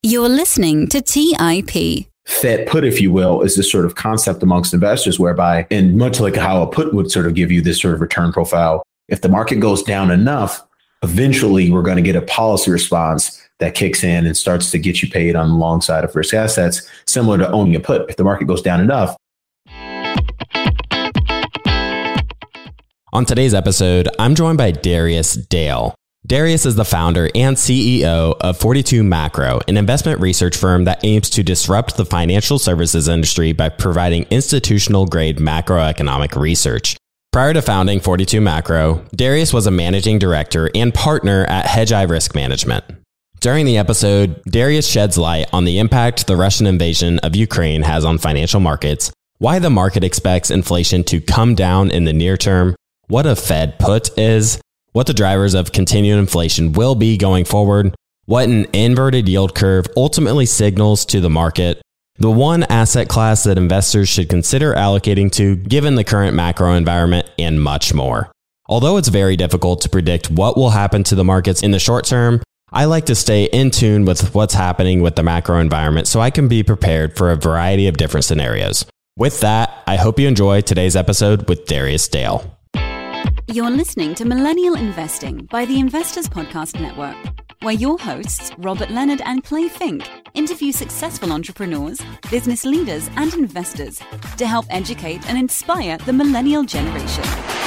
You're listening to TIP. Fed put, if you will, is this sort of concept amongst investors whereby, and much like how a put would sort of give you this sort of return profile, if the market goes down enough, eventually we're going to get a policy response that kicks in and starts to get you paid on the long side of risk assets, similar to owning a put. If the market goes down enough. On today's episode, I'm joined by Darius Dale. Darius is the founder and CEO of 42 Macro, an investment research firm that aims to disrupt the financial services industry by providing institutional-grade macroeconomic research. Prior to founding 42 Macro, Darius was a managing director and partner at Hedgeye Risk Management. During the episode, Darius sheds light on the impact the Russian invasion of Ukraine has on financial markets, why the market expects inflation to come down in the near term, what a Fed put is, what the drivers of continued inflation will be going forward, what an inverted yield curve ultimately signals to the market, the one asset class that investors should consider allocating to given the current macro environment, and much more. Although it's very difficult to predict what will happen to the markets in the short term, I like to stay in tune with what's happening with the macro environment so I can be prepared for a variety of different scenarios. With that, I hope you enjoy today's episode with Darius Dale. You're listening to Millennial Investing by the Investors Podcast Network, where your hosts, Robert Leonard and Clay Fink, interview successful entrepreneurs, business leaders, and investors to help educate and inspire the millennial generation.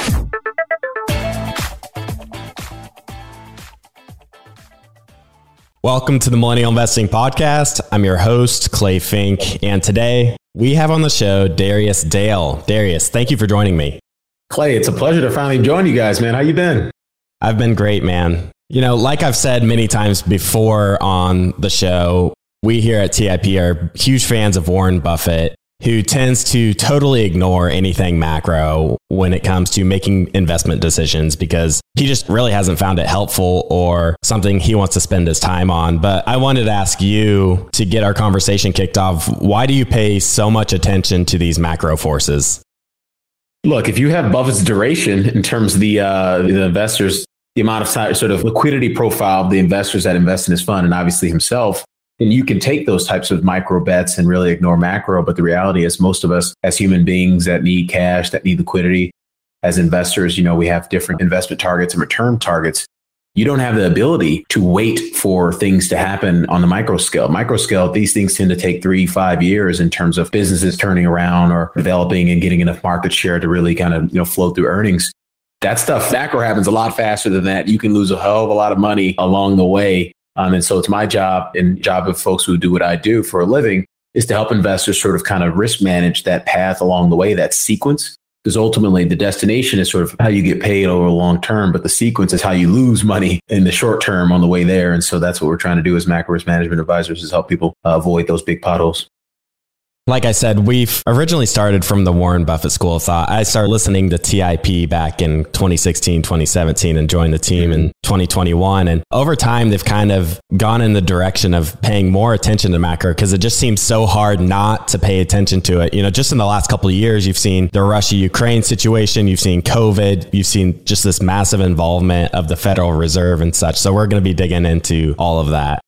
Welcome to the Millennial Investing Podcast. I'm your host, Clay Fink, and today we have on the show Darius Dale. Darius, thank you for joining me. Clay, it's a pleasure to finally join you guys, man. How you been? I've been great, man. You know, like I've said many times before on the show, we here at TIP are huge fans of Warren Buffett, who tends to totally ignore anything macro when it comes to making investment decisions because he just really hasn't found it helpful or something he wants to spend his time on. But I wanted to ask you, to get our conversation kicked off, why do you pay so much attention to these macro forces? Look, if you have Buffett's duration in terms of the investors, the amount of time, sort of liquidity profile of the investors that invest in his fund, and obviously himself, then you can take those types of micro bets and really ignore macro. But the reality is most of us as human beings that need cash, that need liquidity, as investors, you know, we have different investment targets and return targets. You don't have the ability to wait for things to happen on the micro scale. Micro scale, these things tend to take 3-5 years in terms of businesses turning around or developing and getting enough market share to really kind of, flow through earnings. That stuff, macro happens a lot faster than that. You can lose a hell of a lot of money along the way. And so it's my job and job of folks who do what I do for a living is to help investors sort of kind of risk manage that path along the way, that sequence. Because ultimately the destination is sort of how you get paid over the long term, but the sequence is how you lose money in the short term on the way there. And so that's what we're trying to do as macro risk management advisors, is help people avoid those big potholes. Like I said, we've originally started from the Warren Buffett School of Thought. I started listening to TIP back in 2016, 2017 and joined the team in 2021. And over time, they've kind of gone in the direction of paying more attention to macro because it just seems so hard not to pay attention to it. You know, just in the last couple of years, you've seen the Russia-Ukraine situation, you've seen COVID, you've seen just this massive involvement of the Federal Reserve and such. So we're going to be digging into all of that.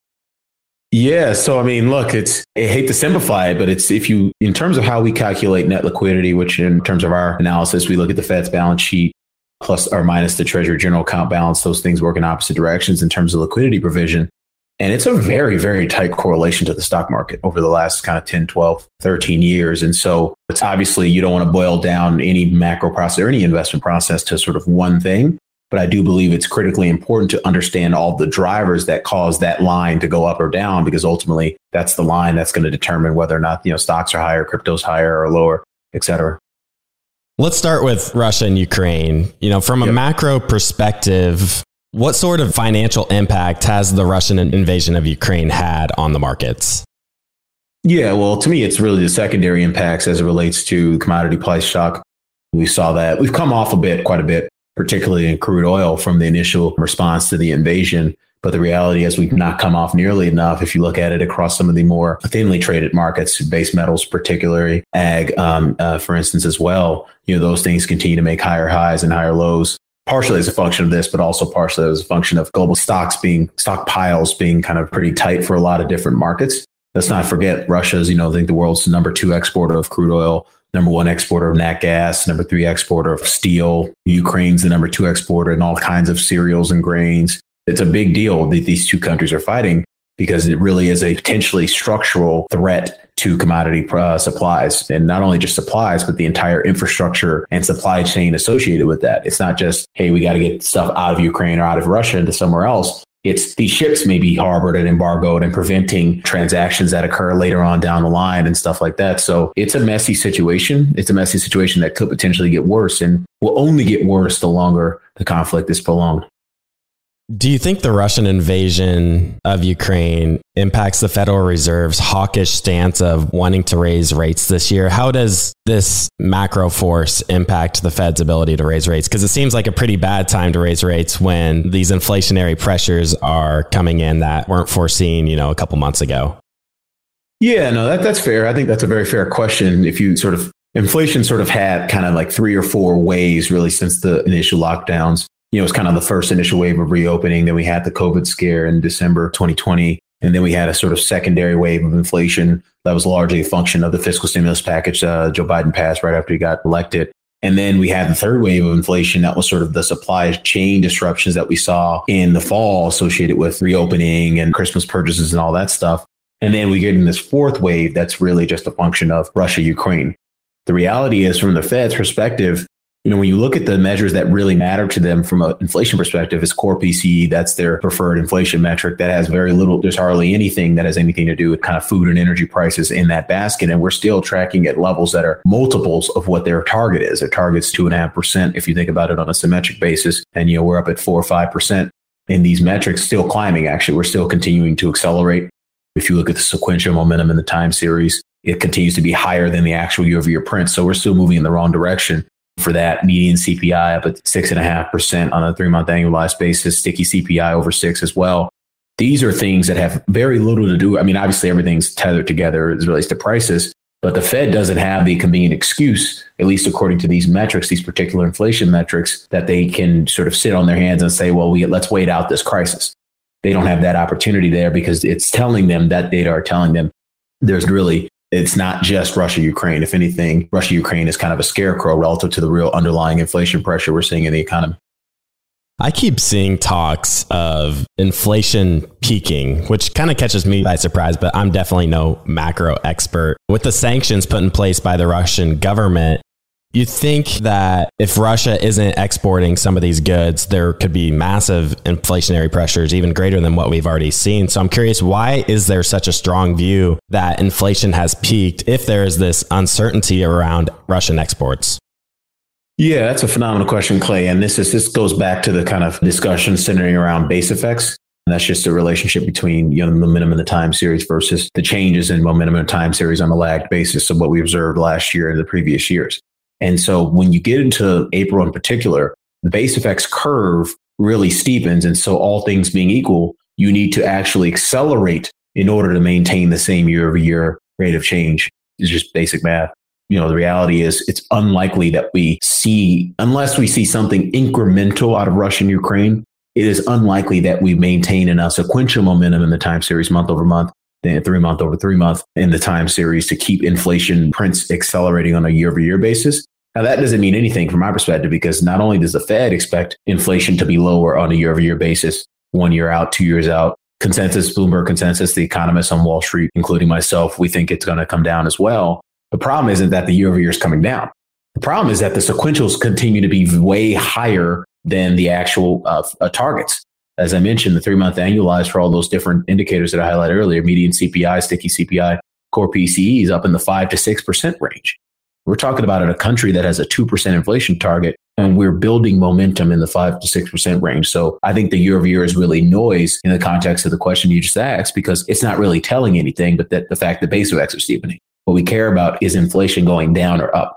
Yeah. So, I mean, look, I hate to simplify it, but in terms of how we calculate net liquidity, which in terms of our analysis, we look at the Fed's balance sheet plus or minus the Treasury General account balance. Those things work in opposite directions in terms of liquidity provision. And it's a very, very tight correlation to the stock market over the last kind of 10, 12, 13 years. And so it's obviously, you don't want to boil down any macro process or any investment process to sort of one thing. But I do believe it's critically important to understand all the drivers that cause that line to go up or down, because ultimately that's the line that's going to determine whether or not, stocks are higher, crypto's higher or lower, et cetera. Let's start with Russia and Ukraine. From a macro perspective, what sort of financial impact has the Russian invasion of Ukraine had on the markets? Yeah, well, to me, it's really the secondary impacts as it relates to commodity price shock. We saw that. We've come off quite a bit, particularly in crude oil from the initial response to the invasion. But the reality is we've not come off nearly enough. If you look at it across some of the more thinly traded markets, base metals, particularly ag, for instance, as well, those things continue to make higher highs and higher lows. partially as a function of this, but also partially as a function of global stockpiles being kind of pretty tight for a lot of different markets. Let's not forget Russia's, I think the world's number 2 exporter of crude oil, number 1 exporter of nat gas, number 3 exporter of steel. Ukraine's the number 2 exporter in all kinds of cereals and grains. It's a big deal that these two countries are fighting because it really is a potentially structural threat to commodity supplies, and not only just supplies, but the entire infrastructure and supply chain associated with that. It's not just, hey, we got to get stuff out of Ukraine or out of Russia into somewhere else. It's these ships may be harbored and embargoed and preventing transactions that occur later on down the line and stuff like that. So it's a messy situation. It's a messy situation that could potentially get worse and will only get worse the longer the conflict is prolonged. Do you think the Russian invasion of Ukraine impacts the Federal Reserve's hawkish stance of wanting to raise rates this year? How does this macro force impact the Fed's ability to raise rates? Because it seems like a pretty bad time to raise rates when these inflationary pressures are coming in that weren't foreseen, a couple months ago. Yeah, no, that's fair. I think that's a very fair question. If you inflation had kind of like 3 or 4 waves really since the initial lockdowns. It was kind of the first initial wave of reopening. Then we had the COVID scare in December 2020. And then we had a sort of secondary wave of inflation that was largely a function of the fiscal stimulus package Joe Biden passed right after he got elected. And then we had the third wave of inflation that was sort of the supply chain disruptions that we saw in the fall associated with reopening and Christmas purchases and all that stuff. And then we get in this fourth wave that's really just a function of Russia, Ukraine. The reality is, from the Fed's perspective, when you look at the measures that really matter to them from an inflation perspective, it's core PCE. That's their preferred inflation metric. That has very little, there's hardly anything that has anything to do with kind of food and energy prices in that basket. And we're still tracking at levels that are multiples of what their target is. Their target's 2.5% if you think about it on a symmetric basis. And, we're up at 4 or 5% in these metrics, still climbing. Actually, we're still continuing to accelerate. If you look at the sequential momentum in the time series, it continues to be higher than the actual year-over-year print. So we're still moving in the wrong direction. For that, median CPI up at 6.5% on a 3-month annualized basis, sticky CPI over 6 as well. These are things that have very little to do. I mean, obviously everything's tethered together as it relates to prices, but the Fed doesn't have the convenient excuse, at least according to these metrics, these particular inflation metrics, that they can sort of sit on their hands and say, well, let's wait out this crisis. They don't have that opportunity there because it's telling them, that data are telling them it's not just Russia, Ukraine. If anything, Russia, Ukraine is kind of a scarecrow relative to the real underlying inflation pressure we're seeing in the economy. I keep seeing talks of inflation peaking, which kind of catches me by surprise, but I'm definitely no macro expert. With the sanctions put in place by the Russian government, you think that if Russia isn't exporting some of these goods, there could be massive inflationary pressures, even greater than what we've already seen. So I'm curious, why is there such a strong view that inflation has peaked if there is this uncertainty around Russian exports? Yeah, that's a phenomenal question, Clay. And this goes back to the kind of discussion centering around base effects. And that's just the relationship between the momentum and the time series versus the changes in momentum and time series on a lagged basis of what we observed last year and the previous years. And so when you get into April in particular, the base effects curve really steepens. And so all things being equal, you need to actually accelerate in order to maintain the same year-over-year rate of change. It's just basic math. The reality is it's unlikely that unless we see something incremental out of Russia and Ukraine, it is unlikely that we maintain enough sequential momentum in the time series month over month, then 3 month over 3 month in the time series to keep inflation prints accelerating on a year-over-year basis. Now, that doesn't mean anything from my perspective, because not only does the Fed expect inflation to be lower on a year-over-year basis, 1 year out, 2 years out, Bloomberg consensus, the economists on Wall Street, including myself, we think it's going to come down as well. The problem isn't that the year-over-year is coming down. The problem is that the sequentials continue to be way higher than the actual targets. As I mentioned, the 3-month annualized for all those different indicators that I highlighted earlier, median CPI, sticky CPI, core PCE is up in the 5 to 6% range. We're talking about a country that has a 2% inflation target, and we're building momentum in the 5 to 6% range. So I think the year-over-year is really noise in the context of the question you just asked, because it's not really telling anything, but that the fact that base effects are steepening. What we care about is inflation going down or up.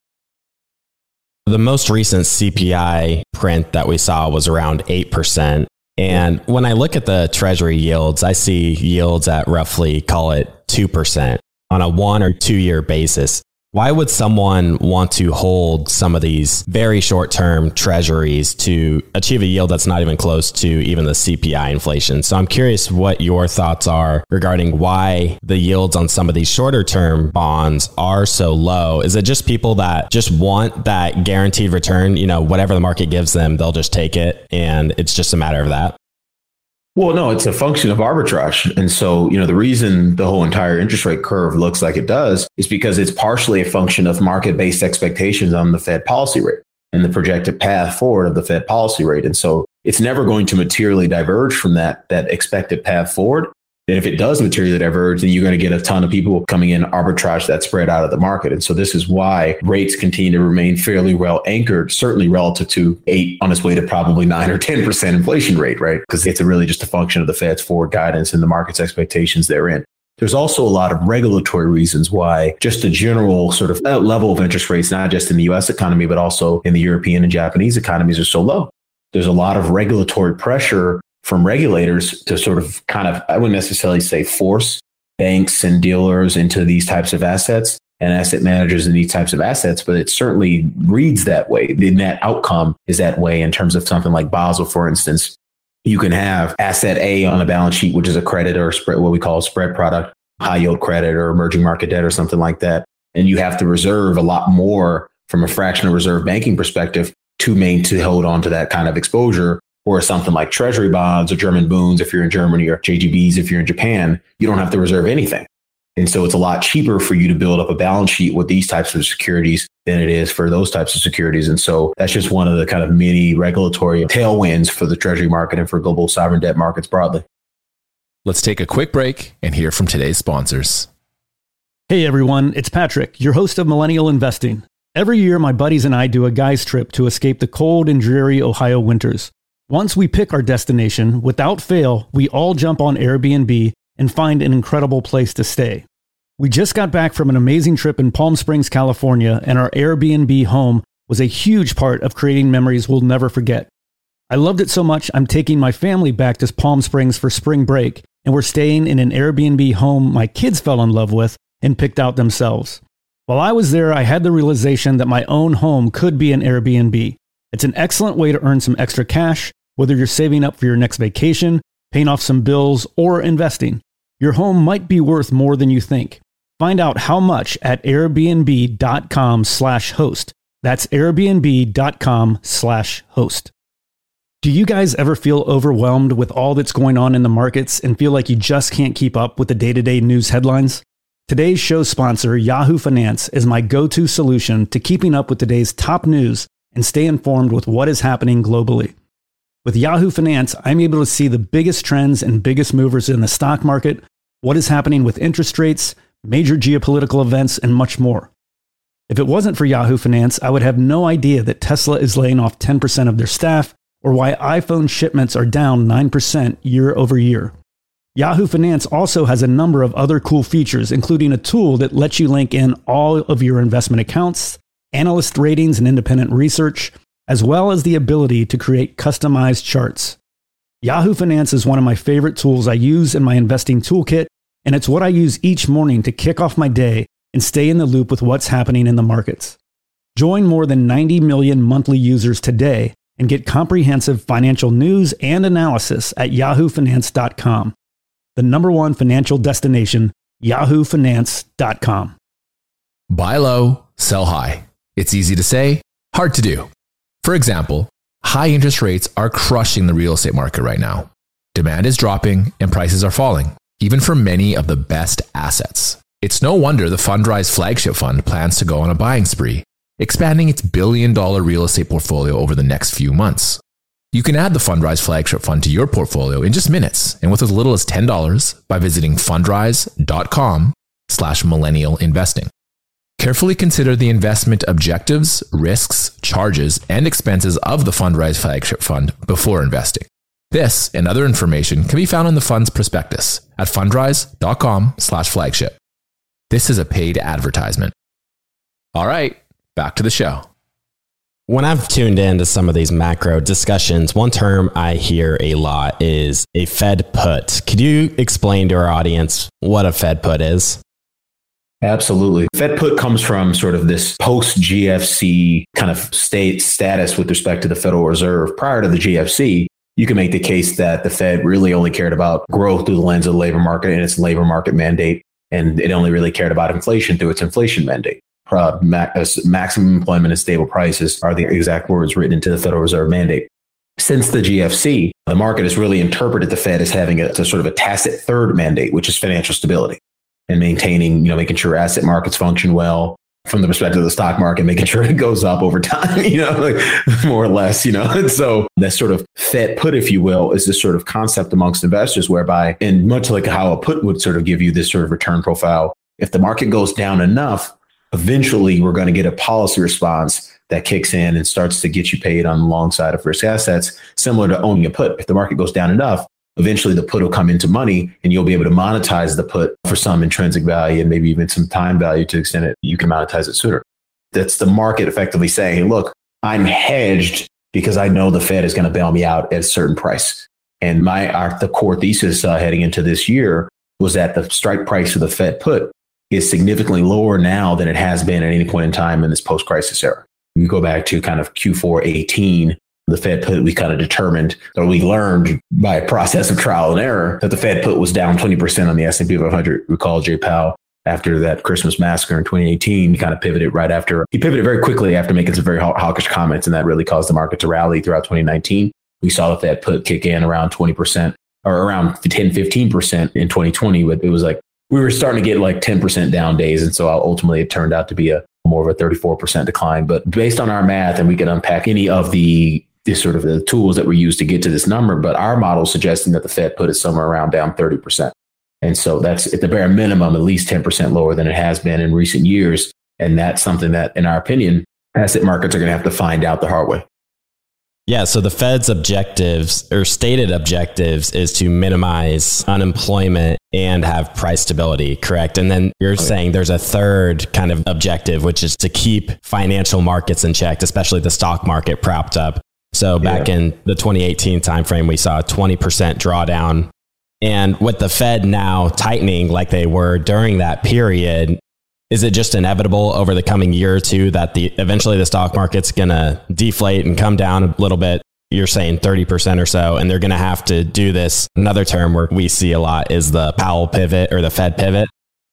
The most recent CPI print that we saw was around 8%. And when I look at the Treasury yields, I see yields at roughly, call it 2% on a 1 or 2 year basis. Why would someone want to hold some of these very short-term treasuries to achieve a yield that's not even close to even the CPI inflation? So I'm curious what your thoughts are regarding why the yields on some of these shorter-term bonds are so low. Is it just people that just want that guaranteed return? You know, whatever the market gives them, they'll just take it, and it's just a matter of that? Well, no, it's a function of arbitrage. And so, the reason the whole entire interest rate curve looks like it does is because it's partially a function of market-based expectations on the Fed policy rate and the projected path forward of the Fed policy rate. And so it's never going to materially diverge from that expected path forward. And if it does materially diverge, then you're going to get a ton of people coming in, arbitrage that spread out of the market. And so this is why rates continue to remain fairly well anchored, certainly relative to 8 on its way to probably 9 or 10% inflation rate, right? Because it's really just a function of the Fed's forward guidance and the market's expectations therein. There's also a lot of regulatory reasons why just the general sort of level of interest rates, not just in the US economy, but also in the European and Japanese economies are so low. There's a lot of regulatory pressure from regulators to sort of I wouldn't necessarily say force banks and dealers into these types of assets and asset managers in these types of assets, but it certainly reads that way. The net outcome is that way in terms of something like Basel, for instance. You can have asset A on a balance sheet, which is a credit or a spread, what we call a spread product, high yield credit or emerging market debt or something like that. And you have to reserve a lot more from a fractional reserve banking perspective to hold on to that kind of exposure. Or something like treasury bonds or German bunds if you're in Germany, or JGBs if you're in Japan, you don't have to reserve anything. And so it's a lot cheaper for you to build up a balance sheet with these types of securities than it is for those types of securities. And so that's just one of the kind of many regulatory tailwinds for the treasury market and for global sovereign debt markets broadly. Let's take a quick break and hear from today's sponsors. Hey everyone, it's Patrick, your host of Millennial Investing. Every year, my buddies and I do a guy's trip to escape the cold and dreary Ohio winters. Once we pick our destination, without fail, we all jump on Airbnb and find an incredible place to stay. We just got back from an amazing trip in Palm Springs, California, and our Airbnb home was a huge part of creating memories we'll never forget. I loved it so much, I'm taking my family back to Palm Springs for spring break, and we're staying in an Airbnb home my kids fell in love with and picked out themselves. While I was there, I had the realization that my own home could be an Airbnb. It's an excellent way to earn some extra cash, whether you're saving up for your next vacation, paying off some bills, or investing. Your home might be worth more than you think. Find out how much at airbnb.com/host. That's airbnb.com/host. Do you guys ever feel overwhelmed with all that's going on in the markets and feel like you just can't keep up with the day-to-day news headlines? Today's show sponsor, Yahoo Finance, is my go-to solution to keeping up with today's top news and stay informed with what is happening globally. With Yahoo Finance, I'm able to see the biggest trends and biggest movers in the stock market, what is happening with interest rates, major geopolitical events, and much more. If it wasn't for Yahoo Finance, I would have no idea that Tesla is laying off 10% of their staff, or why iPhone shipments are down 9% year over year. Yahoo Finance also has a number of other cool features, including a tool that lets you link in all of your investment accounts, analyst ratings and independent research, as well as the ability to create customized charts. Yahoo Finance is one of my favorite tools I use in my investing toolkit, and it's what I use each morning to kick off my day and stay in the loop with what's happening in the markets. Join more than 90 million monthly users today and get comprehensive financial news and analysis at yahoofinance.com. The number one financial destination, yahoofinance.com. Buy low, sell high. It's easy to say, hard to do. For example, high interest rates are crushing the real estate market right now. Demand is dropping and prices are falling, even for many of the best assets. It's no wonder the Fundrise flagship fund plans to go on a buying spree, expanding its billion-dollar real estate portfolio over the next few months. You can add the Fundrise flagship fund to your portfolio in just minutes and with as little as $10 by visiting fundrise.com/millennial investing. Carefully consider the investment objectives, risks, charges, and expenses of the Fundrise flagship fund before investing. This and other information can be found in the fund's prospectus at fundrise.com/flagship. This is a paid advertisement. All right, back to the show. When I've tuned into some of these macro discussions, one term I hear a lot is a Fed put. Could you explain to our audience what a Fed put is? Absolutely. Fed put comes from sort of this post-GFC kind of status with respect to the Federal Reserve. Prior to the GFC, you can make the case that the Fed really only cared about growth through the lens of the labor market and its labor market mandate, and it only really cared about inflation through its inflation mandate. Maximum employment and stable prices are the exact words written into the Federal Reserve mandate. Since the GFC, the market has really interpreted the Fed as having a sort of a tacit third mandate, which is financial stability and maintaining, making sure asset markets function well from the perspective of the stock market, making sure it goes up over time, more or less, And so that sort of Fed put, if you will, is this sort of concept amongst investors whereby, and much like how a put would sort of give you this sort of return profile, if the market goes down enough, eventually we're going to get a policy response that kicks in and starts to get you paid on the long side of risk assets, similar to owning a put. If the market goes down enough, eventually the put will come into money and you'll be able to monetize the put for some intrinsic value and maybe even some time value to the extent that you can monetize it sooner. That's the market effectively saying, hey, look, I'm hedged because I know the Fed is going to bail me out at a certain price. And the core thesis heading into this year was that the strike price of the Fed put is significantly lower now than it has been at any point in time in this post-crisis era. You go back to kind of Q4 18, the Fed put, we kind of determined, or we learned by a process of trial and error, that the Fed put was down 20% on the S&P 500. Recall Jay Powell, after that Christmas massacre in 2018, he kind of pivoted he pivoted very quickly after making some very hawkish comments, and that really caused the market to rally throughout 2019. We saw the Fed put kick in around 20% or around 10, 15% in 2020, but it was like, we were starting to get like 10% down days. And so ultimately it turned out to be more of a 34% decline. But based on our math, and we can unpack any of the sort of the tools that we use to get to this number, but our model is suggesting that the Fed put is somewhere around down 30%. And so that's at the bare minimum, at least 10% lower than it has been in recent years. And that's something that, in our opinion, asset markets are going to have to find out the hard way. Yeah, so the Fed's objectives or stated objectives is to minimize unemployment and have price stability, correct? And then you're saying there's a third kind of objective, which is to keep financial markets in check, especially the stock market propped up. So back in the 2018 timeframe, we saw a 20% drawdown. And with the Fed now tightening like they were during that period, is it just inevitable over the coming year or two that eventually the stock market's going to deflate and come down a little bit? You're saying 30% or so, and they're going to have to do this. Another term where we see a lot is the Powell pivot or the Fed pivot.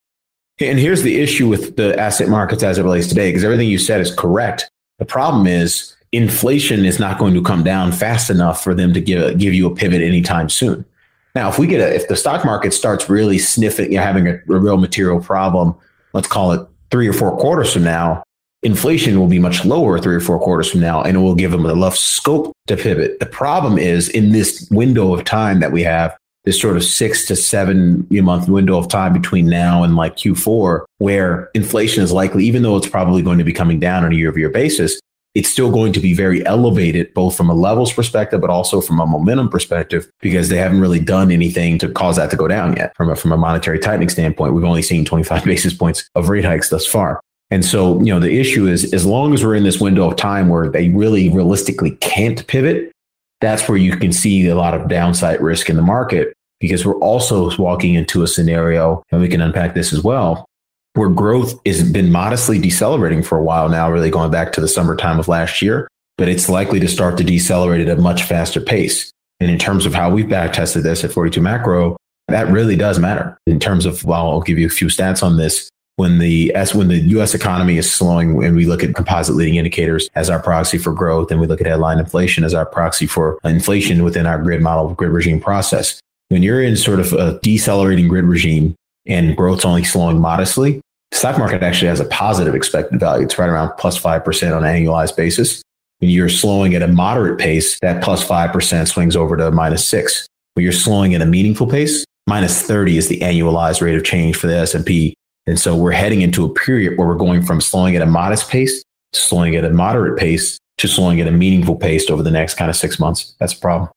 And here's the issue with the asset markets as it relates today, because everything you said is correct. The problem is inflation is not going to come down fast enough for them to give you a pivot anytime soon. Now, if the stock market starts really sniffing, having a real material problem, let's call it 3 or 4 quarters from now, inflation will be much lower 3 or 4 quarters from now, and it will give them enough scope to pivot. The problem is in this window of time that we have, this sort of 6 to 7 month window of time between now and like Q4, where inflation is likely, even though it's probably going to be coming down on a year-over-year basis, it's still going to be very elevated, both from a levels perspective, but also from a momentum perspective, because they haven't really done anything to cause that to go down yet. From a monetary tightening standpoint, we've only seen 25 basis points of rate hikes thus far. And so, the issue is, as long as we're in this window of time where they really realistically can't pivot, that's where you can see a lot of downside risk in the market, because we're also walking into a scenario, and we can unpack this as well, where growth has been modestly decelerating for a while now, really going back to the summertime of last year, but it's likely to start to decelerate at a much faster pace. And in terms of how we've back tested this at 42 Macro, that really does matter. In terms of, I'll give you a few stats on this. When the U.S. economy is slowing, and we look at composite leading indicators as our proxy for growth, and we look at headline inflation as our proxy for inflation within our grid model, grid regime process. When you're in sort of a decelerating grid regime and growth's only slowing modestly, the stock market actually has a positive expected value. It's right around plus 5% on an annualized basis. When you're slowing at a moderate pace, that plus 5% swings over to minus 6. When you're slowing at a meaningful pace, minus 30 is the annualized rate of change for the S&P. And so we're heading into a period where we're going from slowing at a modest pace to slowing at a moderate pace to slowing at a meaningful pace over the next kind of 6 months. That's a problem.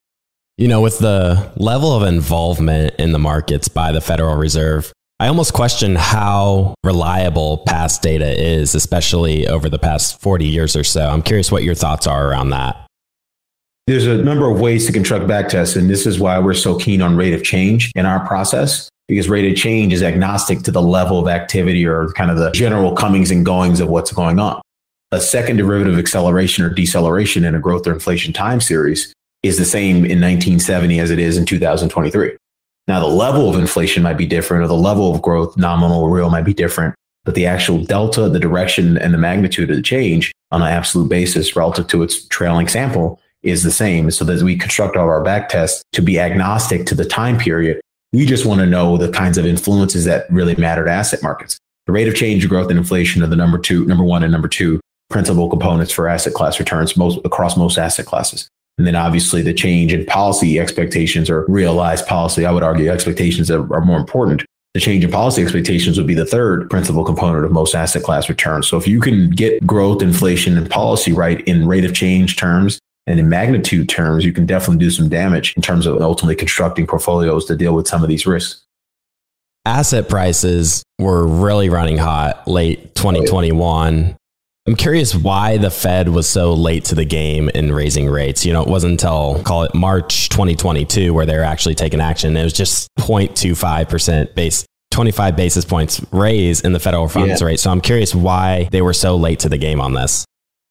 With the level of involvement in the markets by the Federal Reserve, I almost question how reliable past data is, especially over the past 40 years or so. I'm curious what your thoughts are around that. There's a number of ways to construct backtests, and this is why we're so keen on rate of change in our process, because rate of change is agnostic to the level of activity or kind of the general comings and goings of what's going on. A second derivative of acceleration or deceleration in a growth or inflation time series is the same in 1970 as it is in 2023. Now, the level of inflation might be different, or the level of growth, nominal or real, might be different, but the actual delta, the direction, and the magnitude of the change on an absolute basis relative to its trailing sample is the same. So that we construct all of our back tests to be agnostic to the time period. We just want to know the kinds of influences that really matter to asset markets. The rate of change, growth, and inflation are the number one and number two principal components for asset class returns across most asset classes. And then obviously the change in policy expectations or realized policy, I would argue expectations are more important. The change in policy expectations would be the third principal component of most asset class returns. So if you can get growth, inflation, and policy right in rate of change terms and in magnitude terms, you can definitely do some damage in terms of ultimately constructing portfolios to deal with some of these risks. Asset prices were really running hot late 2021. I'm curious why the Fed was so late to the game in raising rates. It wasn't until, call it March 2022, where they were actually taking action. It was just 0.25% base, 25 basis points raise in the federal funds rate. So I'm curious why they were so late to the game on this.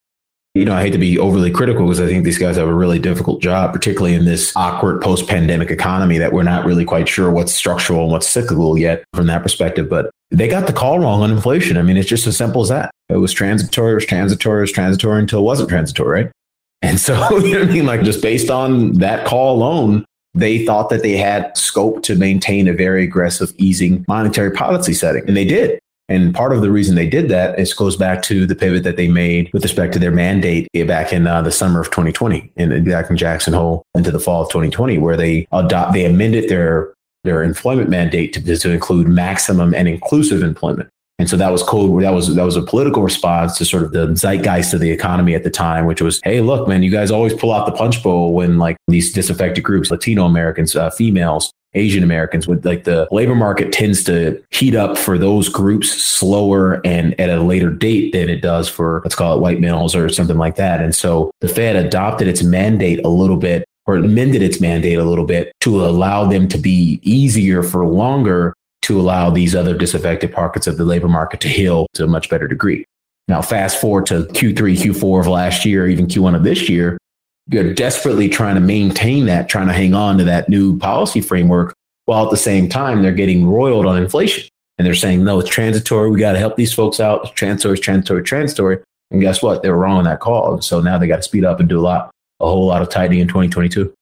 I hate to be overly critical because I think these guys have a really difficult job, particularly in this awkward post-pandemic economy that we're not really quite sure what's structural and what's cyclical yet from that perspective. But they got the call wrong on inflation. I mean, it's just as simple as that. It was transitory until it wasn't transitory, right? And so, like just based on that call alone, they thought that they had scope to maintain a very aggressive easing monetary policy setting. And they did. And part of the reason they did that goes back to the pivot that they made with respect to their mandate back in the summer of 2020 and back in Jackson Hole into the fall of 2020, where they amended their employment mandate to include maximum and inclusive employment. And so that was cool. That was a political response to sort of the zeitgeist of the economy at the time, which was, hey, look, man, you guys always pull out the punch bowl when like these disaffected groups, Latino Americans, females, Asian Americans, with like the labor market tends to heat up for those groups slower and at a later date than it does for, let's call it white males or something like that. And so the Fed adopted its mandate a little bit, or amended its mandate a little bit to allow them to be easier for longer, to allow these other disaffected pockets of the labor market to heal to a much better degree. Now, fast forward to Q3, Q4 of last year, even Q1 of this year, you're desperately trying to maintain that, trying to hang on to that new policy framework, while at the same time, they're getting roiled on inflation. And they're saying, no, it's transitory. We got to help these folks out. It's transitory. And guess what? They were wrong on that call. And so now they got to speed up and do a whole lot of tightening in 2022.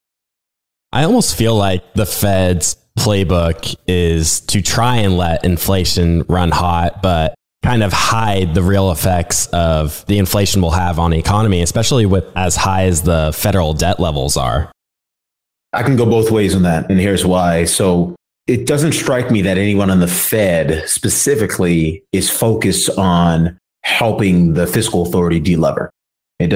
I almost feel like the Fed's playbook is to try and let inflation run hot, but kind of hide the real effects of the inflation will have on the economy, especially with as high as the federal debt levels are. I can go both ways on that. And here's why. So it doesn't strike me that anyone on the Fed specifically is focused on helping the fiscal authority delever. It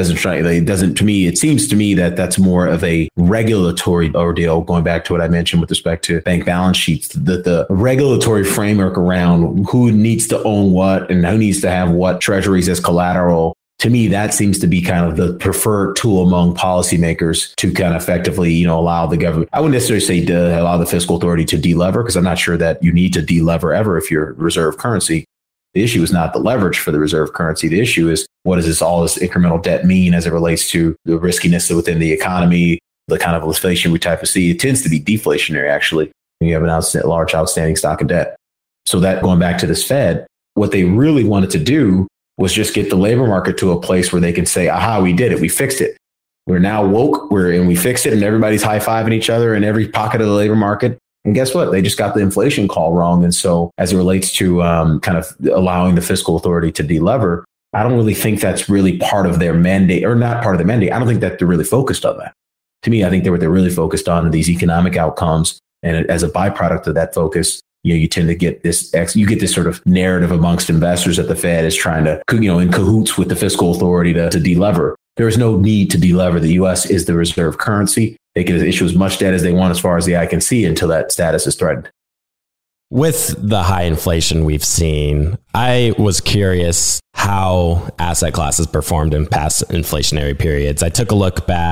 seems to me that that's more of a regulatory ordeal, going back to what I mentioned with respect to bank balance sheets, the regulatory framework around who needs to own what and who needs to have what treasuries as collateral. To me, that seems to be kind of the preferred tool among policymakers to kind of effectively, allow the government. I wouldn't necessarily say to allow the fiscal authority to delever, because I'm not sure that you need to delever ever if you're reserve currency. The issue is not the leverage for the reserve currency. The issue is, what does all this incremental debt mean as it relates to the riskiness within the economy, the kind of inflation we type of see? It tends to be deflationary, actually, when you have a large outstanding stock of debt. So that, going back to this Fed, what they really wanted to do was just get the labor market to a place where they can say, aha, we did it. We fixed it. We're now woke. We fixed it, and everybody's high-fiving each other in every pocket of the labor market. And guess what? They just got the inflation call wrong. And so as it relates to kind of allowing the fiscal authority to delever, I don't really think that's really part of their mandate, or not part of the mandate. I don't think that they're really focused on that. To me, I think what they're really focused on are these economic outcomes. And as a byproduct of that focus, you tend to get this sort of narrative amongst investors that the Fed is trying to, in cahoots with the fiscal authority to delever. There is no need to delever. The U.S. is the reserve currency. They can issue as much debt as they want as far as the eye can see until that status is threatened. With the high inflation we've seen, I was curious how asset classes performed in past inflationary periods. I took a look back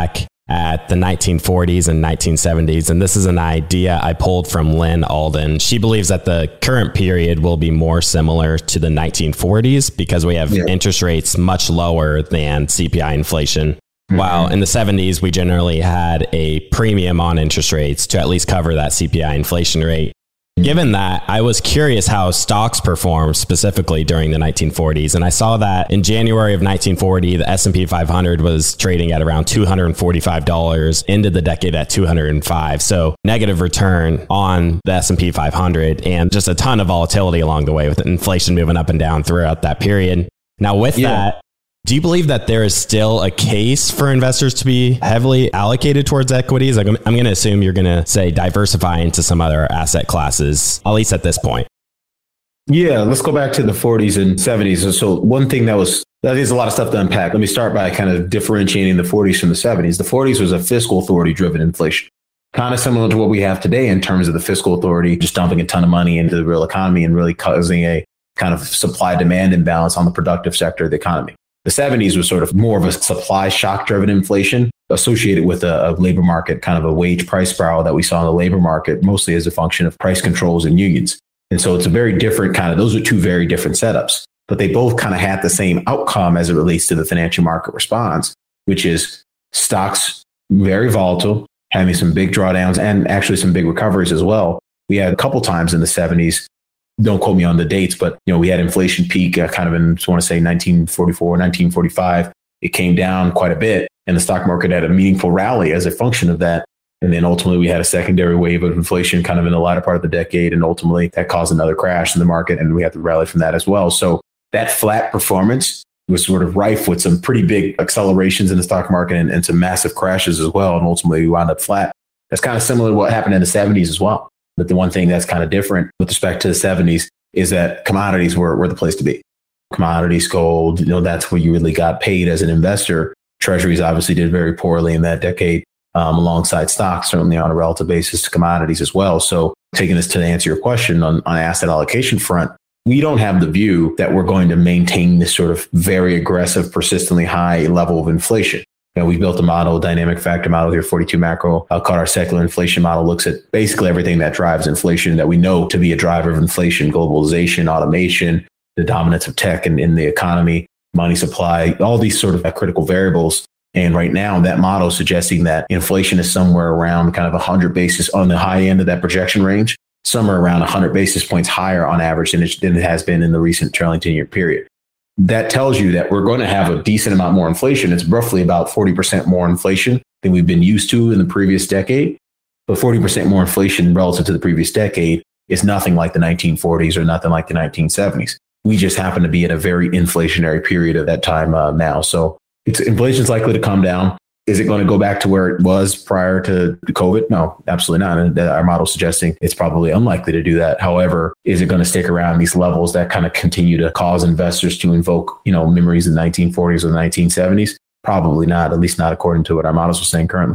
at the 1940s and 1970s. And this is an idea I pulled from Lynn Alden. She believes that the current period will be more similar to the 1940s because we have interest rates much lower than CPI inflation. While in the 70s, we generally had a premium on interest rates to at least cover that CPI inflation rate. Given that, I was curious how stocks performed specifically during the 1940s. And I saw that in January of 1940, the S&P 500 was trading at around $245, ended the decade at 205. So negative return on the S&P 500 and just a ton of volatility along the way with inflation moving up and down throughout that period. Now with that, do you believe that there is still a case for investors to be heavily allocated towards equities? I'm going to assume you're going to say diversify into some other asset classes, at least at this point. Yeah, let's go back to the 40s and 70s. So one thing that is a lot of stuff to unpack. Let me start by kind of differentiating the 40s from the 70s. The 40s was a fiscal authority driven inflation, kind of similar to what we have today in terms of the fiscal authority just dumping a ton of money into the real economy and really causing a kind of supply demand imbalance on the productive sector of the economy. The 70s was sort of more of a supply shock driven inflation associated with a labor market, kind of a wage price spiral that we saw in the labor market, mostly as a function of price controls and unions. And so it's a very different those are two very different setups, but they both kind of had the same outcome as it relates to the financial market response, which is stocks very volatile, having some big drawdowns and actually some big recoveries as well. We had a couple times in the 70s. Don't quote me on the dates, but we had inflation peak kind of in, I want to say 1944, 1945. It came down quite a bit and the stock market had a meaningful rally as a function of that. And then ultimately we had a secondary wave of inflation kind of in the latter part of the decade. And ultimately that caused another crash in the market and we had to rally from that as well. So that flat performance was sort of rife with some pretty big accelerations in the stock market and some massive crashes as well. And ultimately we wound up flat. That's kind of similar to what happened in the 70s as well. But the one thing that's kind of different with respect to the 70s is that commodities were the place to be. Commodities, gold, that's where you really got paid as an investor. Treasuries obviously did very poorly in that decade, alongside stocks, certainly on a relative basis to commodities as well. So taking this to answer your question on asset allocation front, we don't have the view that we're going to maintain this sort of very aggressive, persistently high level of inflation. We built a model, dynamic factor model here, 42 macro, called our secular inflation model, looks at basically everything that drives inflation that we know to be a driver of inflation: globalization, automation, the dominance of tech in the economy, money supply, all these sort of critical variables. And right now that model is suggesting that inflation is somewhere around kind of 100 basis on the high end of that projection range, somewhere around 100 basis points higher on average than it has been in the recent trailing 10-year period. That tells you that we're going to have a decent amount more inflation. It's roughly about 40% more inflation than we've been used to in the previous decade. But 40% more inflation relative to the previous decade is nothing like the 1940s or nothing like the 1970s. We just happen to be in a very inflationary period of that time now. So inflation is likely to come down. Is it going to go back to where it was prior to COVID? No, absolutely not. And our model is suggesting it's probably unlikely to do that. However, is it going to stick around these levels that kind of continue to cause investors to invoke, memories of the 1940s or the 1970s? Probably not, at least not according to what our models are saying currently.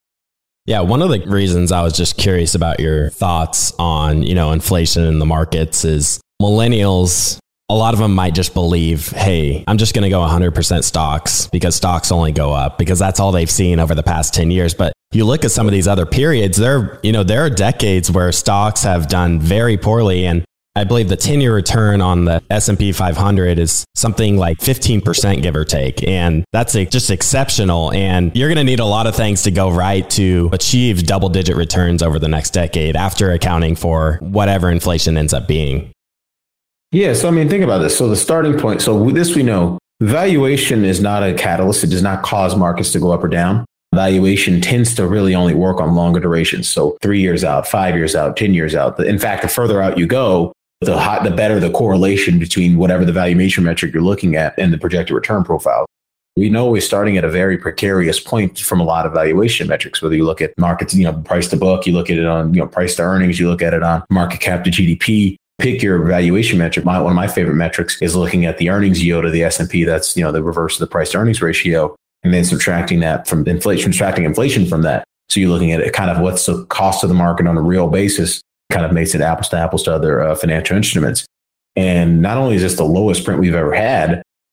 Yeah, one of the reasons I was just curious about your thoughts on, inflation in the markets is millennials. A lot of them might just believe, hey, I'm just going to go 100% stocks because stocks only go up because that's all they've seen over the past 10 years. But you look at some of these other periods, there are decades where stocks have done very poorly. And I believe the 10-year return on the S&P 500 is something like 15%, give or take. And that's just exceptional. And you're going to need a lot of things to go right to achieve double-digit returns over the next decade after accounting for whatever inflation ends up being. Yeah. So, think about this. So the starting point. So this we know, valuation is not a catalyst. It does not cause markets to go up or down. Valuation tends to really only work on longer durations. So 3 years out, 5 years out, 10 years out. In fact, the further out you go, the better the correlation between whatever the valuation metric you're looking at and the projected return profile. We know we're starting at a very precarious point from a lot of valuation metrics, whether you look at markets, price to book, you look at it on, price to earnings, you look at it on market cap to GDP. Pick your valuation metric. One of my favorite metrics is looking at the earnings yield of the S&P. That's, the reverse of the price to earnings ratio, and then subtracting that from inflation, from that. So you're looking at it kind of what's the cost of the market on a real basis, kind of makes it apples to other financial instruments. And not only is this the lowest print we've ever had,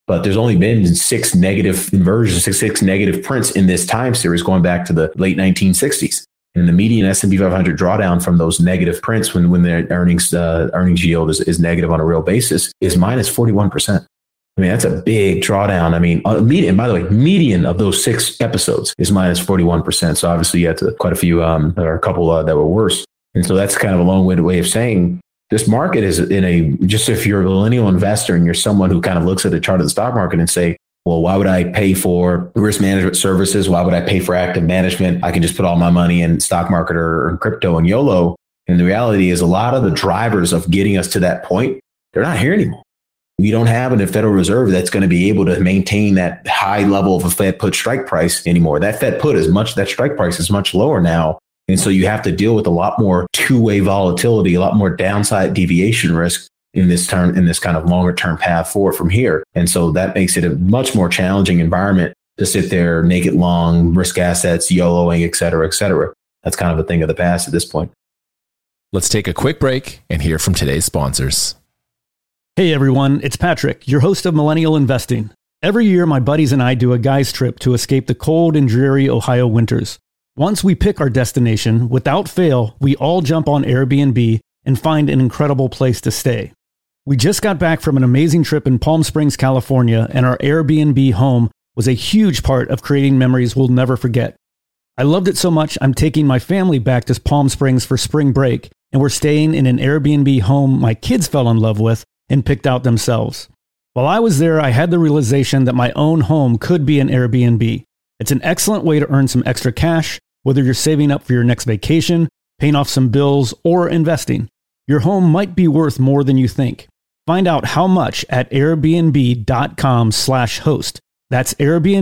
But there's only been 6 negative inversions, six negative prints in this time series going back to the late 1960s. And the median S&P 500 drawdown from those negative prints when their earnings yield is negative on a real basis is minus 41%. I mean, that's a big drawdown. I mean, median, by the way, median of those 6 episodes is minus 41%. So obviously you had quite a few, or a couple that were worse. And so that's kind of a long-winded way of saying this market is just if you're a millennial investor and you're someone who kind of looks at the chart of the stock market and say, well, why would I pay for risk management services? Why would I pay for active management? I can just put all my money in stock market or in crypto and YOLO. And the reality is a lot of the drivers of getting us to that point, they're not here anymore. We don't have a Federal Reserve that's going to be able to maintain that high level of a Fed put strike price anymore. That Fed put that strike price is much lower now. And so you have to deal with a lot more two-way volatility, a lot more downside deviation risk in this kind of longer term path forward from here. And so that makes it a much more challenging environment to sit there naked long, risk assets, YOLOing, et cetera, et cetera. That's kind of a thing of the past at this point. Let's take a quick break and hear from today's sponsors. Hey everyone, it's Patrick, your host of Millennial Investing. Every year, my buddies and I do a guy's trip to escape the cold and dreary Ohio winters. Once we pick our destination, without fail, we all jump on Airbnb and find an incredible place to stay. We just got back from an amazing trip in Palm Springs, California, and our Airbnb home was a huge part of creating memories we'll never forget. I loved it so much, I'm taking my family back to Palm Springs for spring break, and we're staying in an Airbnb home my kids fell in love with and picked out themselves. While I was there, I had the realization that my own home could be an Airbnb. It's an excellent way to earn some extra cash, whether you're saving up for your next vacation, paying off some bills, or investing. Your home might be worth more than you think. Find out how much at airbnb.com/host. That's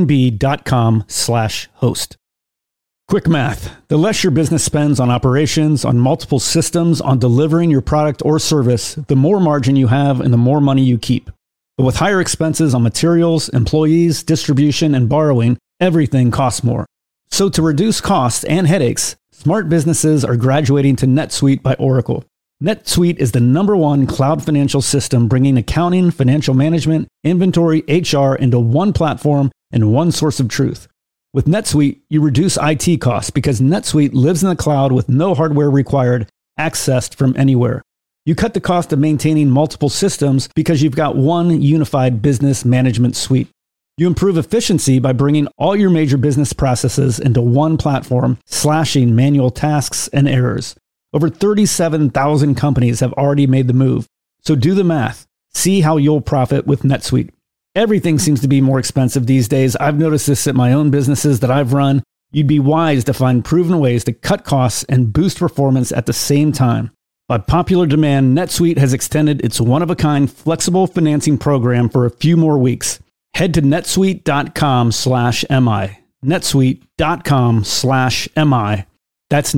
airbnb.com/host. Quick math. The less your business spends on operations, on multiple systems, on delivering your product or service, the more margin you have and the more money you keep. But with higher expenses on materials, employees, distribution, and borrowing, everything costs more. So to reduce costs and headaches, smart businesses are graduating to NetSuite by Oracle. NetSuite is the #1 cloud financial system bringing accounting, financial management, inventory, HR into one platform and one source of truth. With NetSuite, you reduce IT costs because NetSuite lives in the cloud with no hardware required, accessed from anywhere. You cut the cost of maintaining multiple systems because you've got one unified business management suite. You improve efficiency by bringing all your major business processes into one platform, slashing manual tasks and errors. Over 37,000 companies have already made the move. So do the math. See how you'll profit with NetSuite. Everything seems to be more expensive these days. I've noticed this at my own businesses that I've run. You'd be wise to find proven ways to cut costs and boost performance at the same time. By popular demand, NetSuite has extended its one-of-a-kind flexible financing program for a few more weeks. Head to netsuite.com/mi. netsuite.com/mi. That's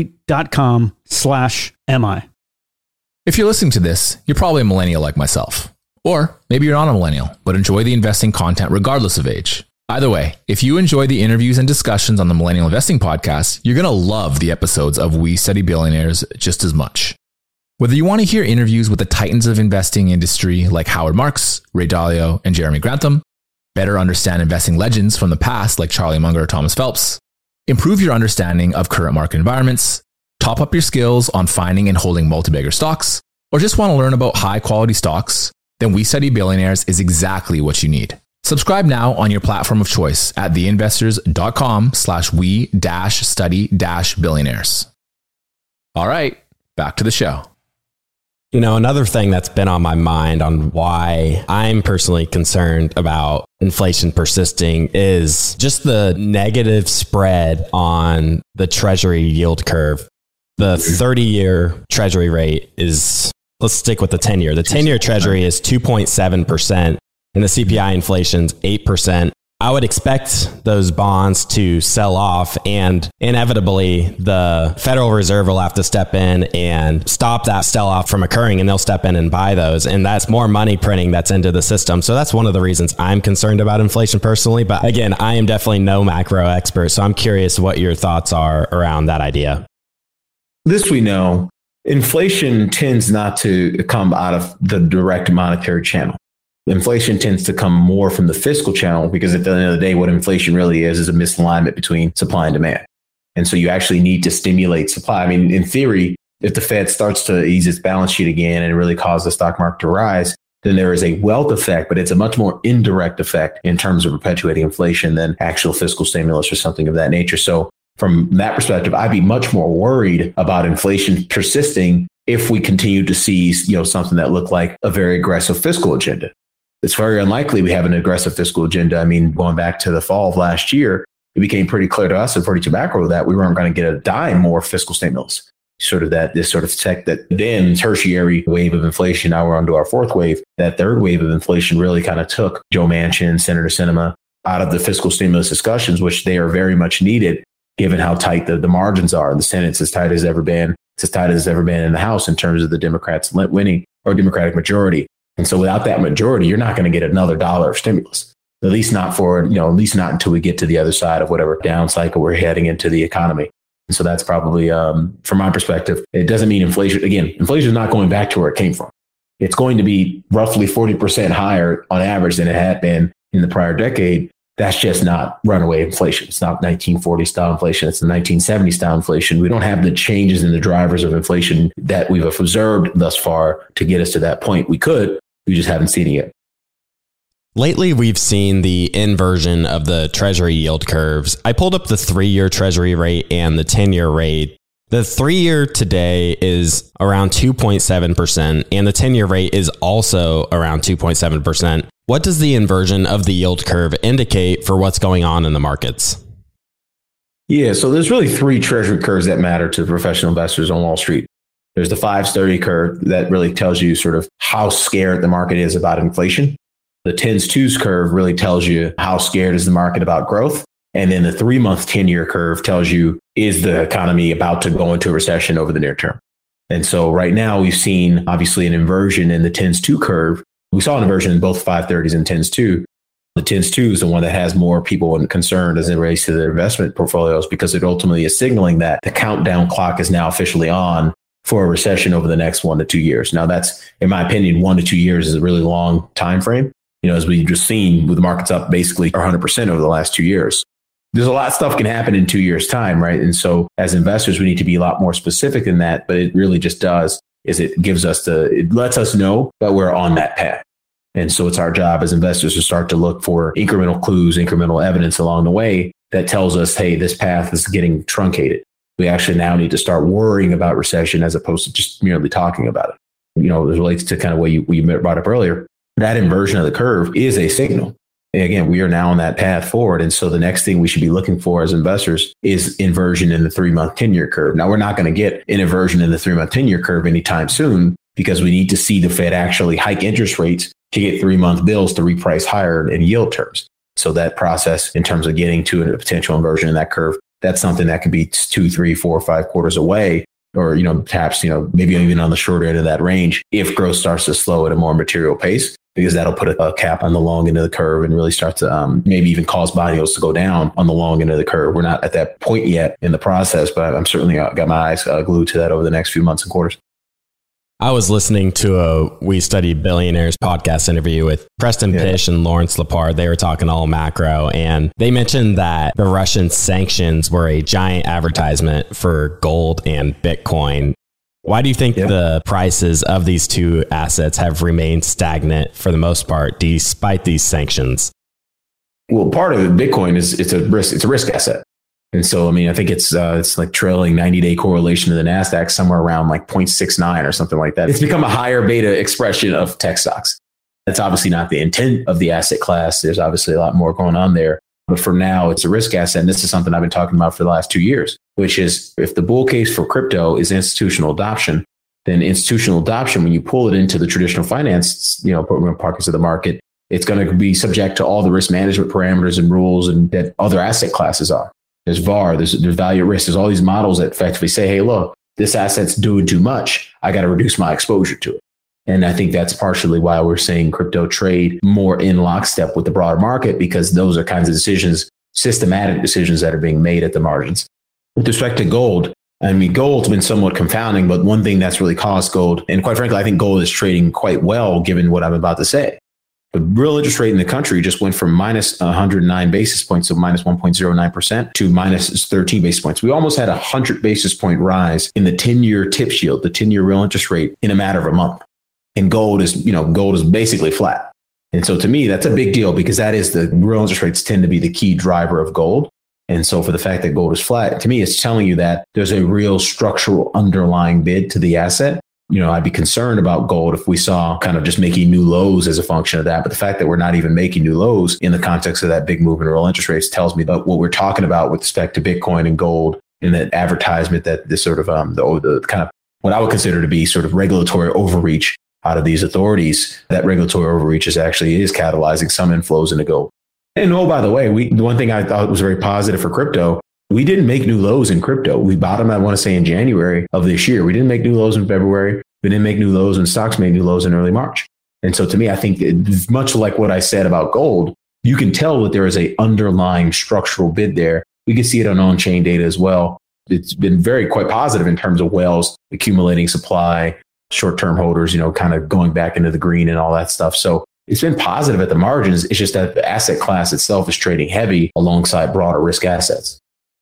netsuite.com/mi. If you're listening to this, you're probably a millennial like myself. Or maybe you're not a millennial, but enjoy the investing content regardless of age. Either way, if you enjoy the interviews and discussions on the Millennial Investing Podcast, you're going to love the episodes of We Study Billionaires just as much. Whether you want to hear interviews with the titans of investing industry like Howard Marks, Ray Dalio, and Jeremy Grantham, better understand investing legends from the past like Charlie Munger or Thomas Phelps, improve your understanding of current market environments, top up your skills on finding and holding multi-bagger stocks, or just want to learn about high-quality stocks, then We Study Billionaires is exactly what you need. Subscribe now on your platform of choice at theinvestors.com/we-study-billionaires. All right, back to the show. You know, another thing that's been on my mind on why I'm personally concerned about inflation persisting is just the negative spread on the Treasury yield curve. The 30-year Treasury rate is, let's stick with the 10-year. The 10-year Treasury is 2.7%, and the CPI inflation's 8%. I would expect those bonds to sell off, and inevitably the Federal Reserve will have to step in and stop that sell-off from occurring, and they'll step in and buy those. And that's more money printing that's into the system. So that's one of the reasons I'm concerned about inflation personally. But again, I am definitely no macro expert. So I'm curious what your thoughts are around that idea. This we know, inflation tends not to come out of the direct monetary channel. inflation tends to come more from the fiscal channel, because at the end of the day, what inflation really is a misalignment between supply and demand. And so you actually need to stimulate supply. I mean, in theory, if the Fed starts to ease its balance sheet again and really cause the stock market to rise, then there is a wealth effect, but it's a much more indirect effect in terms of perpetuating inflation than actual fiscal stimulus or something of that nature. So from that perspective, I'd be much more worried about inflation persisting if we continue to see, something that looked like a very aggressive fiscal agenda. It's very unlikely we have an aggressive fiscal agenda. I mean, going back to the fall of last year, it became pretty clear to us at 42 Macro that we weren't going to get a dime more fiscal stimulus. This sort of tech that then tertiary wave of inflation. Now we're onto our fourth wave. That third wave of inflation really kind of took Joe Manchin, Senator Sinema out of the fiscal stimulus discussions, which they are very much needed given how tight the margins are. The Senate's as tight as ever been. It's as tight as ever been in the House in terms of the Democrats winning or Democratic majority. And so without that majority, you're not going to get another dollar of stimulus. At least not until we get to the other side of whatever down cycle we're heading into the economy. And so that's probably, from my perspective, it doesn't mean inflation. Again, inflation is not going back to where it came from. It's going to be roughly 40% higher on average than it had been in the prior decade. That's just not runaway inflation. It's not 1940 style inflation. It's the 1970 style inflation. We don't have the changes in the drivers of inflation that we've observed thus far to get us to that point. We could, we just haven't seen it yet. Lately, we've seen the inversion of the Treasury yield curves. I pulled up the 3-year Treasury rate and the 10-year rate. The 3-year today is around 2.7%, and the 10-year rate is also around 2.7%. What does the inversion of the yield curve indicate for what's going on in the markets? Yeah, so there's really 3 Treasury curves that matter to professional investors on Wall Street. There's the 5-30 curve that really tells you sort of how scared the market is about inflation. The 10s-2s curve really tells you how scared is the market about growth. And then the 3-month 10-year curve tells you, is the economy about to go into a recession over the near term? And so right now we've seen obviously an inversion in the 10s-2 curve. We saw an inversion in both 530s and 10s-2. The 10s-2 is the one that has more people concerned as it relates to their investment portfolios, because it ultimately is signaling that the countdown clock is now officially on for a recession over the next 1 to 2 years. Now that's, in my opinion, 1 to 2 years is a really long time frame. As we've just seen with the markets up basically 100% over the last 2 years. There's a lot of stuff can happen in 2 years' time, right? And so as investors, we need to be a lot more specific than that. But it really just does is it lets us know that we're on that path. And so it's our job as investors to start to look for incremental clues, incremental evidence along the way that tells us, hey, this path is getting truncated. We actually now need to start worrying about recession as opposed to just merely talking about it. It relates to kind of what you brought up earlier. That inversion of the curve is a signal. And again, we are now on that path forward. And so the next thing we should be looking for as investors is inversion in the 3-month 10-year curve. Now, we're not going to get an inversion in the 3-month 10-year curve anytime soon, because we need to see the Fed actually hike interest rates to get 3-month bills to reprice higher in yield terms. So that process in terms of getting to a potential inversion in that curve, that's something that could be 2, 3, 4, 5 quarters away. Or, perhaps, maybe even on the shorter end of that range if growth starts to slow at a more material pace, because that'll put a cap on the long end of the curve and really start to maybe even cause bond yields to go down on the long end of the curve. We're not at that point yet in the process, but I'm certainly got my eyes glued to that over the next few months and quarters. I was listening to a We Study Billionaires podcast interview with Preston Pysh and Lawrence Lepard. They were talking all macro, and they mentioned that the Russian sanctions were a giant advertisement for gold and Bitcoin. Why do you think the prices of these two assets have remained stagnant for the most part, despite these sanctions? Well, part of it, Bitcoin it's a risk asset. And so, I think it's like trailing 90-day correlation to the NASDAQ somewhere around like 0.69 or something like that. It's become a higher beta expression of tech stocks. That's obviously not the intent of the asset class. There's obviously a lot more going on there. But for now, it's a risk asset. And this is something I've been talking about for the last 2 years, which is if the bull case for crypto is institutional adoption, then institutional adoption, when you pull it into the traditional finance, pockets of the market, it's going to be subject to all the risk management parameters and rules and that other asset classes are. There's VAR, there's value at risk. There's all these models that effectively say, hey, look, this asset's doing too much. I got to reduce my exposure to it. And I think that's partially why we're seeing crypto trade more in lockstep with the broader market, because those are kinds of decisions, systematic decisions that are being made at the margins. With respect to gold, gold's been somewhat confounding, but one thing that's really caused gold, and quite frankly, I think gold is trading quite well given what I'm about to say, The real interest rate in the country just went from minus 109 basis points, so minus 1.09% to minus 13 basis points. We almost had a 100 basis point rise in the 10-year TIPS yield, the 10-year real interest rate, in a matter of a month. And gold is basically flat. And so to me, that's a big deal because that is the real interest rates tend to be the key driver of gold. And so for the fact that gold is flat, to me, it's telling you that there's a real structural underlying bid to the asset. I'd be concerned about gold if we saw kind of just making new lows as a function of that. But the fact that we're not even making new lows in the context of that big move in real interest rates tells me that what we're talking about with respect to Bitcoin and gold and that advertisement, that this sort of the kind of what I would consider to be sort of regulatory overreach out of these authorities, that regulatory overreach is catalyzing some inflows into gold. And by the way, the one thing I thought was very positive for crypto, we didn't make new lows in crypto. We bottomed, I want to say, in January of this year. We didn't make new lows in February. We didn't make new lows, and stocks made new lows in early March. And so to me, I think much like what I said about gold, you can tell that there is an underlying structural bid there. We can see it on on-chain data as well. It's been quite positive in terms of whales accumulating supply, short-term holders, kind of going back into the green and all that stuff. So it's been positive at the margins. It's just that the asset class itself is trading heavy alongside broader risk assets.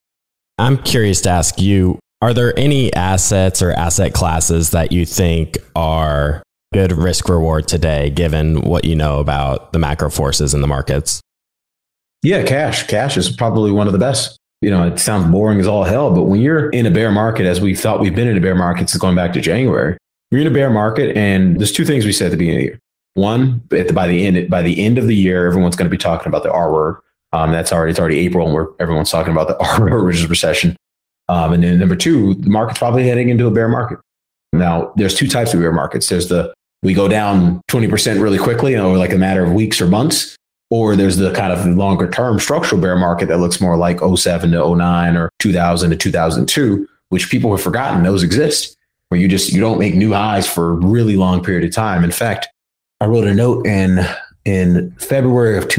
I'm curious to ask you, are there any assets or asset classes that you think are good risk reward today, given what you know about the macro forces in the markets? Yeah, cash. Cash is probably one of the best. It sounds boring as all hell, but when you're in a bear market, as we thought we've been in a bear market since going back to January, you're in a bear market, and there's two things we said at the beginning of the year. One, by the end of the year, everyone's going to be talking about the R word. It's already April, and everyone's talking about the R word, which is recession. And then number two, the market's probably heading into a bear market. Now, there's two types of bear markets. There's we go down 20% really quickly, over like a matter of weeks or months, or there's the kind of longer term structural bear market that looks more like 07 to 09 or 2000 to 2002, which people have forgotten those exist, where you don't make new highs for a really long period of time. In fact, I wrote a note in February of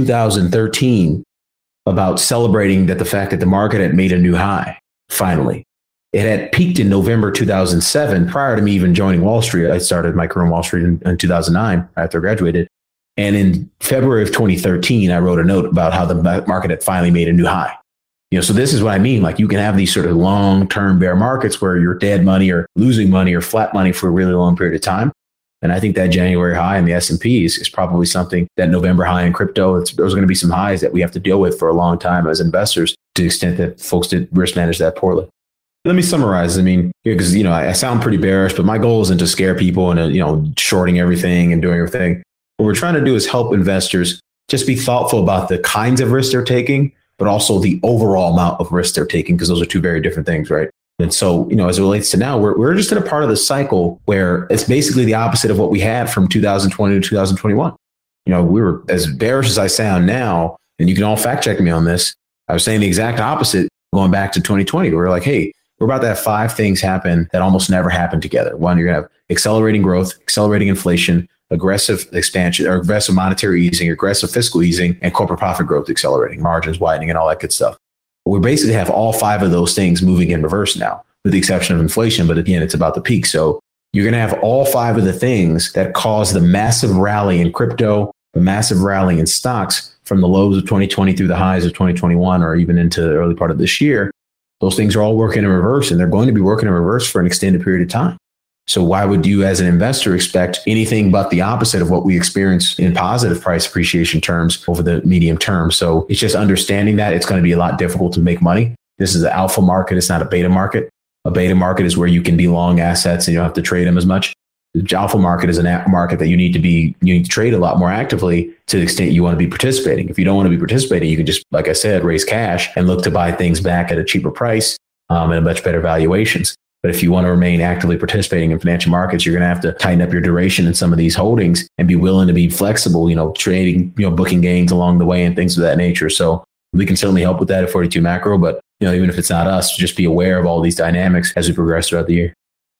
2013 about celebrating the fact that the market had made a new high. Finally, it had peaked in November 2007. Prior to me even joining Wall Street, I started my career in Wall Street in 2009 after I graduated. And in February of 2013, I wrote a note about how the market had finally made a new high. So this is what I mean. Like, you can have these sort of long-term bear markets where you're dead money or losing money or flat money for a really long period of time. And I think that January high in the S&P is probably something, that November high in crypto, there's going to be some highs that we have to deal with for a long time as investors, to the extent that folks did risk manage that poorly. Let me summarize. Because, I sound pretty bearish, but my goal isn't to scare people and, shorting everything and doing everything. What we're trying to do is help investors just be thoughtful about the kinds of risks they're taking, but also the overall amount of risk they're taking, because those are two very different things, right? And so, as it relates to now, we're just in a part of the cycle where it's basically the opposite of what we had from 2020 to 2021. We were, as bearish as I sound now, and you can all fact check me on this, I was saying the exact opposite going back to 2020. We're like, hey, we're about to have 5 things happen that almost never happen together. One, you're going to have accelerating growth, accelerating inflation, aggressive expansion or aggressive monetary easing, aggressive fiscal easing, and corporate profit growth accelerating, margins widening, and all that good stuff. We basically have all 5 of those things moving in reverse now, with the exception of inflation. But again, it's about the peak. So you're going to have all 5 of the things that caused the massive rally in crypto, the massive rally in stocks from the lows of 2020 through the highs of 2021, or even into the early part of this year. Those things are all working in reverse, and they're going to be working in reverse for an extended period of time. So why would you as an investor expect anything but the opposite of what we experience in positive price appreciation terms over the medium term? So it's just understanding that it's going to be a lot difficult to make money. This is an alpha market. It's not a beta market. A beta market is where you can be long assets and you don't have to trade them as much. The alpha market is a market that you need to trade a lot more actively to the extent you want to be participating. If you don't want to be participating, you can just, like I said, raise cash and look to buy things back at a cheaper price and a much better valuations. But if you want to remain actively participating in financial markets, you're going to have to tighten up your duration in some of these holdings and be willing to be flexible, trading, booking gains along the way and things of that nature. So we can certainly help with that at 42 Macro, but even if it's not us, just be aware of all these dynamics as we progress throughout the year.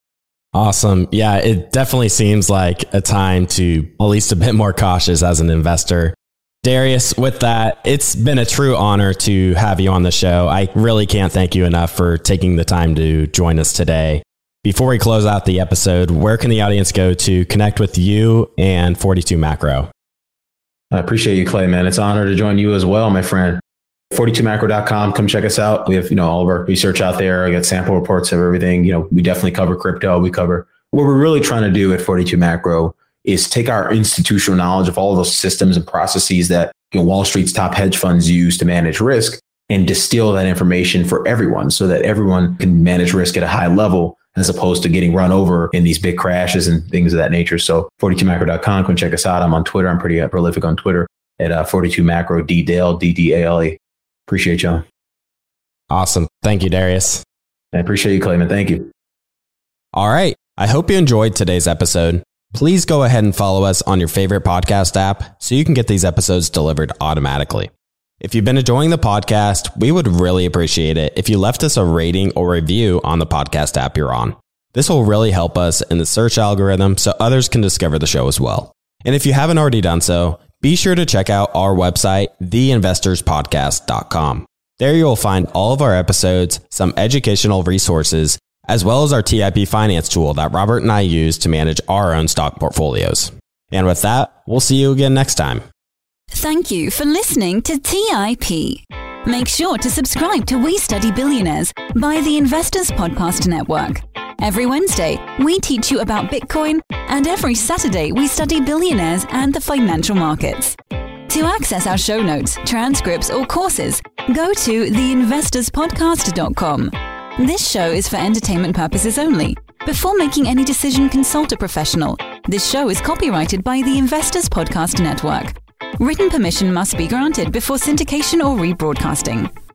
Awesome. Yeah, it definitely seems like a time to at least a bit more cautious as an investor. Darius, with that, it's been a true honor to have you on the show. I really can't thank you enough for taking the time to join us today. Before we close out the episode, where can the audience go to connect with you and 42 Macro? I appreciate you, Clay, man. It's an honor to join you as well, my friend. 42macro.com. Come check us out. We have, all of our research out there. I got sample reports of everything. We definitely cover crypto. We cover what we're really trying to do at 42 Macro is take our institutional knowledge of all of those systems and processes that Wall Street's top hedge funds use to manage risk and distill that information for everyone so that everyone can manage risk at a high level as opposed to getting run over in these big crashes and things of that nature. So 42macro.com, come check us out. I'm on Twitter. I'm pretty prolific on Twitter at 42macro, D-Dale, D-D-A-L-E. Appreciate y'all. Awesome. Thank you, Darius. I appreciate you, Clayman. Thank you. All right. I hope you enjoyed today's episode. Please go ahead and follow us on your favorite podcast app so you can get these episodes delivered automatically. If you've been enjoying the podcast, we would really appreciate it if you left us a rating or review on the podcast app you're on. This will really help us in the search algorithm so others can discover the show as well. And if you haven't already done so, be sure to check out our website, theinvestorspodcast.com. There you'll find all of our episodes, some educational resources, as well as our TIP finance tool that Robert and I use to manage our own stock portfolios. And with that, we'll see you again next time. Thank you for listening to TIP. Make sure to subscribe to We Study Billionaires by the Investors Podcast Network. Every Wednesday, we teach you about Bitcoin, and every Saturday, we study billionaires and the financial markets. To access our show notes, transcripts, or courses, go to theinvestorspodcast.com. This show is for entertainment purposes only. Before making any decision, consult a professional. This show is copyrighted by the Investors Podcast Network. Written permission must be granted before syndication or rebroadcasting.